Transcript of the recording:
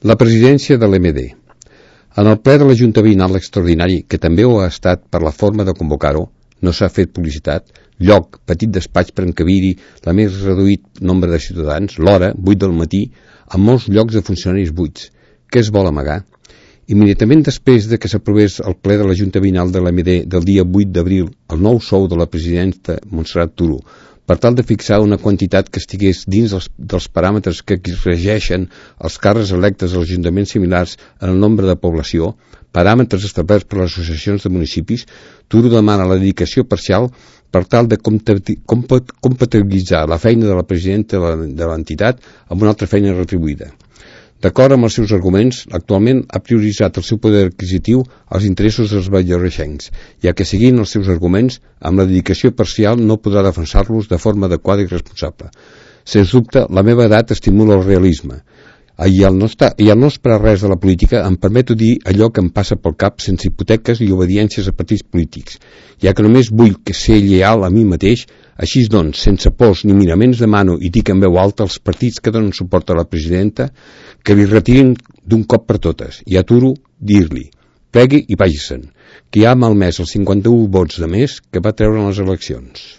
La presidència de l'MD. En el ple de la Junta Veïnal Extraordinari, que també ho ha estat per la forma de convocar-ho, no s'ha fet publicitat, lloc, petit despatx per encabir-hi la més reduït nombre de ciutadans, l'hora, 8 del matí, amb molts llocs de funcionaris buits. Què es vol amagar? Immediatament després de que s'aprovés el ple de la Junta Veïnal de l'MD del dia 8 d'abril el nou sou de la presidenta Montserrat Turo, per tal de fixar una quantitat que estigués dins dels paràmetres que regeixen els càrrecs electes als ajuntaments similars en el nombre de població, paràmetres establerts per les associacions de municipis, Turo demana la dedicació parcial per tal de compatibilitzar la feina de la presidenta de l'entitat amb una altra feina retribuïda. D'acord amb els seus arguments, actualment ha prioritzat el seu poder adquisitiu als interessos dels valldoreixencs, ja que seguint els seus arguments, amb la dedicació parcial no podrà defensar-los de forma adequada i responsable. Sens dubte, la meva edat estimula el realisme, i al no esperar res de la política em permeto dir allò que em passa pel cap sense hipoteques i obediències a partits polítics, ja que només vull ser lleal a mi mateix. Així doncs, sense pors ni miraments, demano i dic en veu alta als partits que donen suport a la presidenta que li retirin d'un cop per totes, i aturo dir-li, plegui i vagi-se'n, que ja ha malmès els 51 vots de més que va treure en les eleccions.